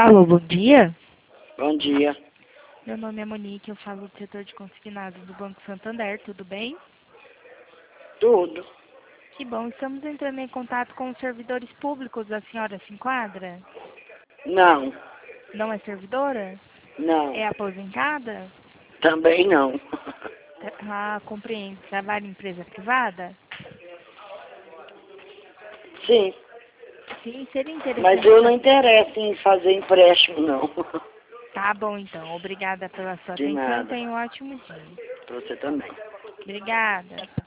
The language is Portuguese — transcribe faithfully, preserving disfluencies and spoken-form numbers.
Alô, bom dia. Bom dia. Meu nome é Monique, eu falo do setor de consignados do Banco Santander, tudo bem? Tudo. Que bom, estamos entrando em contato com os servidores públicos, a senhora se enquadra? Não. Não é servidora? Não. É aposentada? Também não. Ah, compreendo. Trabalha em empresa privada? Sim. Sim, seria interessante. Mas eu não interesso em fazer empréstimo, não. Tá bom, então. Obrigada pela sua De atenção. nada. Tenha um ótimo dia. Pra você também. Obrigada.